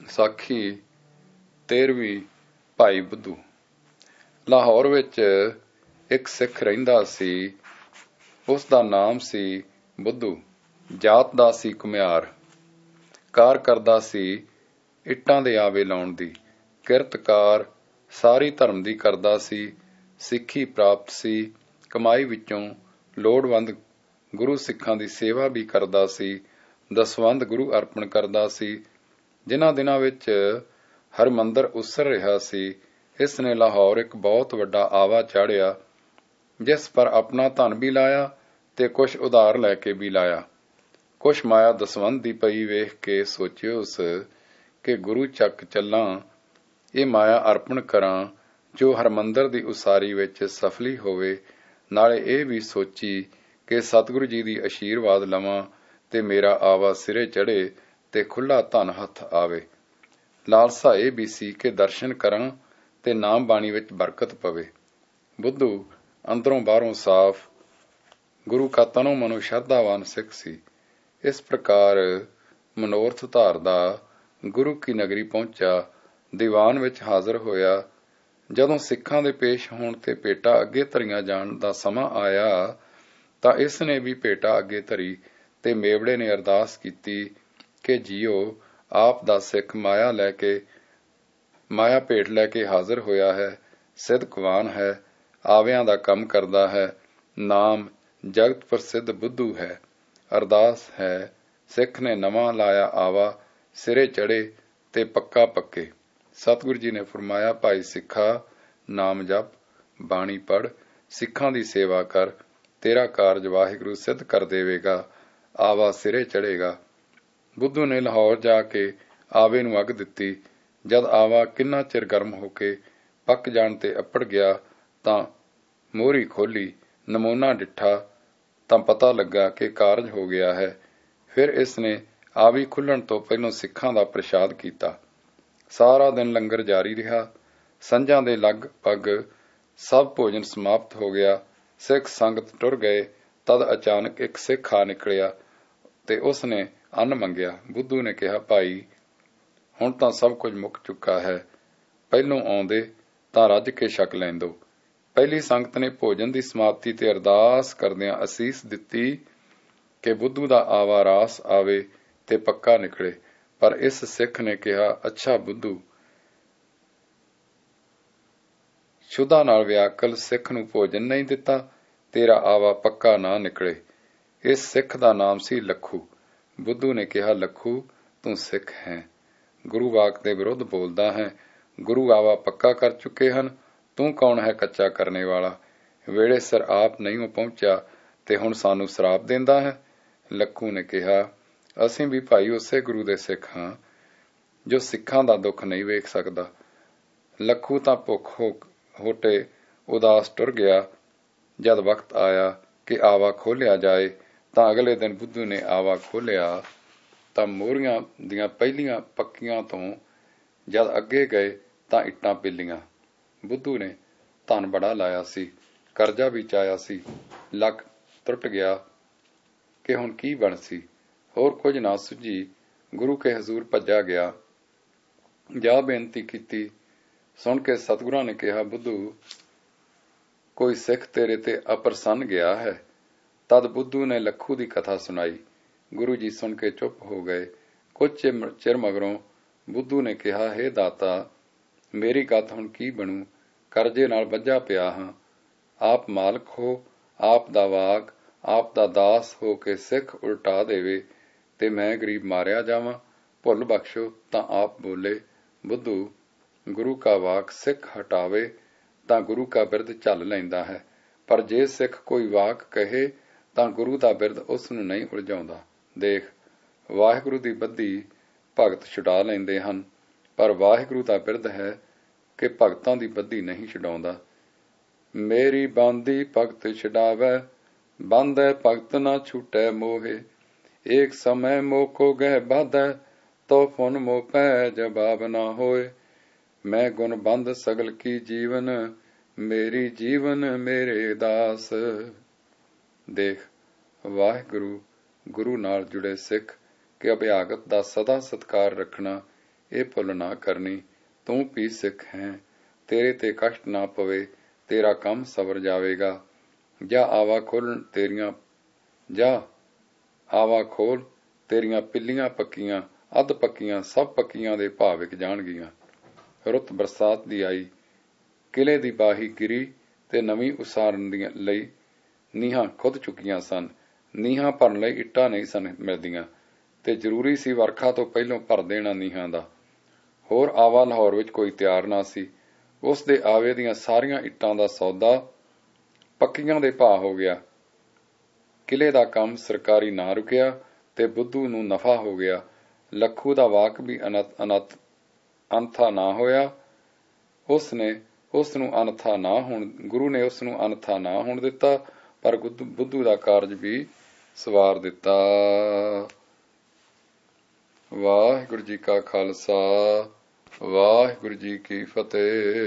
ਸਾਖੀ 13ਵੀਂ। ਭਾਈ ਬੁੱਧੂ। ਲਾਹੌਰ ਵਿੱਚ ਇੱਕ ਸਿੱਖ ਰਹਿੰਦਾ ਸੀ। ਉਸ ਦਾ ਨਾਮ ਸੀ ਬੁੱਧੂ। ਜਾਤ ਦਾ ਸੀ ਘੁਮਿਆਰ। ਕਾਰ ਕਰਦਾ ਸੀ ਇੱਟਾਂ ਦੇ ਆਵੇ ਲਾਉਣ ਦੀ। ਕਿਰਤਕਾਰ ਸਾਰੀ ਧਰਮ ਦੀ ਕਰਦਾ ਸੀ। ਸਿੱਖੀ ਪ੍ਰਾਪਤ ਸੀ। ਕਮਾਈ ਵਿੱਚੋਂ ਲੋੜਵੰਦ ਗੁਰੂ ਸਿੱਖਾਂ ਦੀ ਸੇਵਾ ਵੀ ਕਰਦਾ ਸੀ। ਦਸਵੰਧ ਗੁਰੂ ਅਰਪਣ ਕਰਦਾ ਸੀ। ਜਿਨ੍ਹਾਂ ਦਿਨਾਂ ਵਿੱਚ ਹਰਿਮੰਦਰ ਉਸਰ ਰਿਹਾ ਸੀ, ਇਸ ਨੇ ਲਾਹੌਰ ਇੱਕ ਬਹੁਤ ਵੱਡਾ ਆਵਾ ਚਾੜਿਆ, ਜਿਸ ਪਰ ਆਪਣਾ ਧਨ ਵੀ ਲਾਇਆ ਤੇ ਕੁਛ ਉਧਾਰ ਲੈ ਕੇ ਵੀ ਲਾਇਆ। ਕੁਛ ਮਾਇਆ ਦਸਵੰਧ ਦੀ ਪਈ ਵੇਖ ਕੇ ਸੋਚਿਓ ਉਸ ਕਿ ਗੁਰੂ ਚੱਕ ਚੱਲਾਂ, ਇਹ ਮਾਇਆ ਅਰਪਣ ਕਰਾਂ ਜੋ ਹਰਿਮੰਦਰ ਦੀ ਉਸਾਰੀ ਵਿੱਚ ਸਫਲੀ ਹੋਵੇ। ਨਾਲੇ ਇਹ ਵੀ ਸੋਚੀ ਕਿ ਸਤਿਗੁਰੂ ਜੀ ਦੀ ਅਸ਼ੀਰਵਾਦ ਲਵਾਂ ਤੇ ਮੇਰਾ ਆਵਾ ਸਿਰੇ ਚੜ੍ਹੇ ਤੇ ਖੁੱਲ੍ਹਾ ਧਨ ਹੱਥ ਆਵੇ। ਲਾਲਸਾ ਇਹ ਵੀ ਸੀ ਕਿ ਦਰਸ਼ਨ ਕਰਾਂ ਤੇ ਨਾਮ ਬਾਣੀ ਵਿੱਚ ਬਰਕਤ ਪਵੇ। ਬੁੱਧੂ ਅੰਦਰੋਂ ਬਾਹਰੋਂ ਸਾਫ਼, ਗੁਰੂ ਕਾ ਤਨੋਂ ਮਨੋਂ ਸ਼ਰਧਾਵਾਨ ਸਿੱਖ ਸੀ। ਇਸ ਪ੍ਰਕਾਰ ਮਨੋਰਥ ਧਾਰਦਾ ਗੁਰੂ ਕੀ ਨਗਰੀ ਪਹੁੰਚਾ। ਦੀਵਾਨ ਵਿੱਚ ਹਾਜ਼ਰ ਹੋਇਆ। ਜਦੋਂ ਸਿੱਖਾਂ ਦੇ ਪੇਸ਼ ਹੋਣ ਤੇ ਭੇਟਾ ਅੱਗੇ ਧਰੀਆਂ ਜਾਣ ਦਾ ਸਮਾਂ ਆਇਆ ਤਾਂ ਇਸ ਨੇ ਵੀ ਭੇਟਾ ਅੱਗੇ ਧਰੀ ਤੇ ਮੇਵੜੇ ਨੇ ਅਰਦਾਸ ਕੀਤੀ ਕਿ ਜੀਓ, ਆਪ ਦਾ ਸਿੱਖ ਮਾਇਆ ਭੇਟ ਲੈ ਕੇ ਹਾਜ਼ਰ ਹੋਇਆ ਹੈ। ਸਿੱਧਕਵਾਨ ਹੈ, ਆਵਿਆਂ ਦਾ ਕੰਮ ਕਰਦਾ ਹੈ। ਨਾਮ ਜਗਤ ਪ੍ਰਸਿੱਧ ਬੁੱਧੂ ਹੈ। ਅਰਦਾਸ ਹੈ, ਸਿੱਖ ਨੇ ਨਵਾਂ ਲਾਇਆ ਆਵਾ ਸਿਰੇ ਚੜ੍ਹੇ ਤੇ ਪੱਕਾ ਪੱਕੇ। ਸਤਿਗੁਰੂ ਜੀ ਨੇ ਫਰਮਾਇਆ, ਭਾਈ ਸਿੱਖਾ, ਨਾਮ ਜਪ, ਬਾਣੀ ਪੜ੍ਹ, ਸਿੱਖਾਂ ਦੀ ਸੇਵਾ ਕਰ, ਤੇਰਾ ਕਾਰਜ ਵਾਹਿਗੁਰੂ ਸਿੱਧ ਕਰ ਦੇਵੇਗਾ, ਆਵਾ ਸਿਰੇ ਚੜ੍ਹੇਗਾ। ਬੁੱਧੂ ਨੇ ਲਾਹੌਰ ਜਾ ਕੇ ਆਵੇ ਨੂੰ ਅੱਗ ਦਿੱਤੀ। ਜਦ ਆਵਾ ਕਿੰਨਾ ਚਿਰ ਗਰਮ ਹੋ ਕੇ ਪੱਕ ਜਾਣ ਤੇ ਅੱਪੜ ਗਿਆ ਤਾਂ ਮੋਹਰੀ ਖੋਲੀ, ਨਮੂਨਾ ਡਿੱਠਾ ਤਾਂ ਪਤਾ ਲੱਗਾ ਕਿ ਕਾਰਜ ਹੋ ਗਿਆ ਹੈ। ਫਿਰ ਇਸ ਨੇ ਆਵੀ ਖੁੱਲ੍ਹਣ ਤੋਂ ਪਹਿਲਾਂ ਸਿੱਖਾਂ ਦਾ ਪ੍ਰਸ਼ਾਦ ਕੀਤਾ। ਸਾਰਾ ਦਿਨ ਲੰਗਰ ਜਾਰੀ ਰਿਹਾ। ਸੰਝਾਂ ਦੇ ਲਗਭਗ ਸਭ ਭੋਜਨ ਸਮਾਪਤ ਹੋ ਗਿਆ। ਸਿੱਖ ਸੰਗਤ ਟੁਰ ਗਏ। ਤਦ ਅਚਾਨਕ ਇੱਕ ਸਿੱਖ ਆ ਨਿਕਲਿਆ ਤੇ ਉਸ ਨੇ ਅੰਨ ਮੰਗਿਆ। ਬੁੱਧੂ ਨੇ ਕਿਹਾ, ਭਾਈ, ਹੁਣ ਤਾਂ ਸਭ ਕੁਝ ਮੁੱਕ ਚੁੱਕਾ ਹੈ। ਪਹਿਲੋਂ ਆਉਂਦੇ ਤਾਂ ਰੱਜ ਕੇ ਛਕ ਲੈਂਦੋ। ਪਹਿਲੀ ਸੰਗਤ ਨੇ ਭੋਜਨ ਦੀ ਸਮਾਪਤੀ ਤੇ ਅਰਦਾਸ ਕਰਦਿਆਂ ਅਸੀਸ ਦਿੱਤੀ ਕਿ ਬੁੱਧੂ ਦਾ ਆਵਾ ਰਾਸ ਆਵੇ ਤੇ ਪੱਕਾ ਨਿਕਲੇ। ਪਰ ਇਸ ਸਿੱਖ ਨੇ ਕਿਹਾ, ਅੱਛਾ ਬੁੱਧੂ, ਸ਼ੁੱਧਾ ਨਾਲ ਵਿਆਕਲ ਸਿੱਖ ਨੂੰ ਭੋਜਨ ਨਹੀਂ ਦਿੱਤਾ, ਤੇਰਾ ਆਵਾ ਪੱਕਾ ਨਾ ਨਿਕਲੇ। ਇਸ ਸਿੱਖ ਦਾ ਨਾਮ ਸੀ ਲੱਖੂ। ਬੁੱਧੂ ਨੇ ਕਿਹਾ, ਲੱਖੂ, ਤੂੰ ਸਿੱਖ ਹੈ, ਗੁਰੂ ਵਾਕ ਦੇ ਵਿਰੁੱਧ ਬੋਲਦਾ ਹੈ। ਗੁਰੂ ਆਵਾ ਪੱਕਾ ਕਰ ਚੁੱਕੇ ਹਨ, ਤੂੰ ਕੌਣ ਹੈ ਕੱਚਾ ਕਰਨੇ ਵਾਲਾ। ਵੇਲੇ ਸਿਰ ਆਪ ਨਹੀਂ ਪਹੁੰਚਿਆ ਤੇ ਹੁਣ ਸਾਨੂੰ ਸਰਾਪ ਦਿੰਦਾ ਹੈ। ਲੱਖੂ ਨੇ ਕਿਹਾ, ਅਸੀਂ ਵੀ ਭਾਈ ਉਸੇ ਗੁਰੂ ਦੇ ਸਿੱਖ ਹਾਂ ਜੋ ਸਿੱਖਾਂ ਦਾ ਦੁੱਖ ਨਹੀਂ ਵੇਖ ਸਕਦਾ। ਲੱਖੂ ਤਾਂ ਭੁੱਖ ਹੋਟੇ ਉਦਾਸ ਟੁਰ ਗਿਆ। ਜਦ ਵਕਤ ਆਇਆ ਕਿ ਆਵਾ ਖੋਲ੍ਹਿਆ ਜਾਏ ਤਾਂ ਅਗਲੇ ਦਿਨ ਬੁੱਧੂ ਨੇ ਆਵਾ ਖੋਲ੍ਹਿਆ ਤਾਂ ਮੋਹਰੀਆਂ ਦੀਆਂ ਪਹਿਲੀਆਂ ਪੱਕੀਆਂ ਤੋਂ ਜਦ ਅੱਗੇ ਗਏ ਤਾਂ ਇੱਟਾਂ ਪੀਲੀਆਂ। ਬੁੱਧੂ ਨੇ ਧਨ ਬੜਾ ਲਾਇਆ ਸੀ, ਕਰਜ਼ਾ ਵੀ ਚਾਇਆ ਸੀ। ਲੱਕ ਟੁੱਟ ਗਿਆ ਕਿ ਹੁਣ ਕੀ ਬਣ ਸੀ। ਹੋਰ ਕੁਝ ਨਾ ਸੁੱਝੀ। ਗੁਰੂ ਕੇ ਹਜ਼ੂਰ ਭੱਜਾ ਗਿਆ। ਜਾ ਬੇਨਤੀ ਕੀਤੀ। ਸੁਣ ਕੇ ਸਤਿਗੁਰਾਂ ਨੇ ਕਿਹਾ, ਬੁੱਧੂ, ਕੋਈ ਸਿੱਖ ਤੇਰੇ ਤੇ ਅਪ੍ਰਸੰਨ ਗਿਆ ਹੈ। ਤਦ ਬੁੱਧੂ ਨੇ ਲੱਖੂ ਦੀ ਕਥਾ ਸੁਣਾਈ। ਗੁਰੂ ਜੀ ਸੁਣ ਕੇ ਚੁੱਪ ਹੋ ਗਏ। ਕੁਝ ਚਿਰ ਮਗਰੋਂ ਬੁੱਧੂ ਨੇ ਕਿਹਾ, ਹੇ ਦਾਤਾ, ਮੇਰੀ ਗੱਤ ਹੁਣ ਕੀ ਬਣੂ। ਕਰਜ਼ੇ ਨਾਲ ਬੱਝਾ ਪਿਆ ਹਾਂ। ਆਪ ਮਾਲਕ ਹੋ, ਆਪ ਦਾ ਵਾਕ, ਆਪ ਦਾ ਦਾਸ ਹੋ ਕੇ ਸਿੱਖ ਉਲਟਾ ਦੇਵੇ ਤੇ ਮੈਂ ਗਰੀਬ ਮਾਰਿਆ ਜਾਵਾਂ। ਭੁੱਲ ਬਖਸ਼ੋ। ਤਾਂ ਆਪ ਬੋਲੇ, ਬੁੱਧੂ, ਗੁਰੂ ਕਾ ਵਾਕ ਸਿੱਖ ਹਟਾਵੇ ਤਾਂ ਗੁਰੂ ਕਾ ਬਿਰਦ ਝੱਲ ਲੈਂਦਾ ਹੈ, ਪਰ ਜੇ ਸਿੱਖ ਕੋਈ ਵਾਕ ਕਹੇ ਤਾਂ ਗੁਰੂ ਦਾ ਬਿਰਦ ਉਸ ਨੂੰ ਨਹੀਂ ਉਲਝਾਉਂਦਾ। ਦੇਖ, ਵਾਹਿਗੁਰੂ ਦੀ ਬੱਧੀ ਭਗਤ ਛੁਡਾ ਲੈਂਦੇ ਹਨ, ਪਰ ਵਾਹਿਗੁਰੂ ਦਾ ਬਿਰਦ ਹੈ ਕਿ ਭਗਤਾਂ ਦੀ ਬੱਧੀ ਨਹੀਂ ਛੁਡਾਉਂਦਾ। ਮੇਰੀ ਬਾਂਦੀ ਭਗਤ ਛੁਡਾਵੈ, ਬਾਂਧੈ ਭਗਤ ਨਾ ਛੂਟੈ ਮੋਹੇ। ਏਕ ਸਮੈ ਮੋਹ ਕੋ ਗਹਿ ਬਾਧੈ, ਤੋ ਫੁਨ ਮੋਹ ਪੈ ਜਵਾਬ ਨਾ ਹੋਏ। ਮੈਂ ਗੁਣ ਬੰਧ ਸਗਲ ਕੀ ਜੀਵਨ, ਮੇਰੀ ਜੀਵਨ ਮੇਰੇ ਦਾਸ। ਦੇਖ, ਵਾਹਿਗੁਰੂ, ਗੁਰੂ ਨਾਲ ਜੁੜੇ ਸਿੱਖ ਕਿ ਅਭਿਆਗਤ ਦਾ ਸਦਾ ਸਤਿਕਾਰ ਰੱਖਣਾ, ਇਹ ਭੁੱਲ ਨਾ ਕਰਨੀ, ਤੂੰ ਵੀ ਸਿੱਖ ਹੈ। ਤੇਰੇ ਤੇ ਕਸ਼ਟ ਨਾ ਪਵੇ, ਤੇਰਾ ਕੰਮ ਸਵਰ ਜਾਵੇਗਾ। ਜਾ ਆਵਾ ਖੋਲ ਤੇਰੀਆਂ ਪਿੱਲੀਆਂ ਪੱਕੀਆਂ, ਅੱਧ ਪੱਕੀਆਂ ਸਭ ਪੱਕੀਆਂ ਦੇ ਭਾਅ ਵਿਕ ਜਾਣਗੀਆਂ। ਰੁੱਤ ਬਰਸਾਤ ਦੀ ਆਈ, ਕਿਲੇ ਦੀ ਬਾਹੀ ਗਿਰੀ ਤੇ ਨਵੀਂ ਉਸਾਰਨ ਲਈ ਨੀਹਾਂ ਖੁਦ ਚੁੱਕੀਆਂ ਸਨ। ਨੀਹਾਂ ਭਰਨ ਲਈ ਇੱਟਾਂ ਨਹੀਂ ਸਨ ਮਿਲਦੀਆਂ ਤੇ ਜ਼ਰੂਰੀ ਸੀ ਵਰਖਾ ਤੋਂ ਪਹਿਲੋਂ ਭਰ ਦੇਣਾ ਨੀਹਾਂ ਦਾ। ਹੋਰ ਆਵਾ ਲਾਹੌਰ ਵਿੱਚ ਕੋਈ ਤਿਆਰ ਨਾ ਸੀ। ਉਸ ਦੇ ਆਵੇ ਦੀਆਂ ਸਾਰੀਆਂ ਇੱਟਾਂ ਦਾ ਸੌਦਾ ਪੱਕੀਆਂ ਦੇ ਭਾਅ ਹੋ ਗਿਆ। ਕਿਲੇ ਦਾ ਕੰਮ ਸਰਕਾਰੀ ਨਾ ਰੁਕਿਆ ਤੇ ਬੁੱਧੂ ਨੂੰ ਨਫਾ ਹੋ ਗਿਆ। ਲੱਖੂ ਦਾ ਵਾਕ ਵੀ ਅਨਥਾ ਨਾ ਹੋਇਆ। ਗੁਰੂ ਨੇ ਉਸ ਨੂੰ ਅਨਥਾ ਨਾ ਹੋਣ ਦਿੱਤਾ, ਪਰ ਬੁੱਧੂ ਦਾ ਕਾਰਜ ਵੀ ਸਵਾਰ ਦਿੱਤਾ। ਵਾਹਿਗੁਰੂ ਜੀ ਕਾ ਖਾਲਸਾ, ਵਾਹਿਗੁਰੂ ਜੀ ਕੀ ਫਤਿਹ।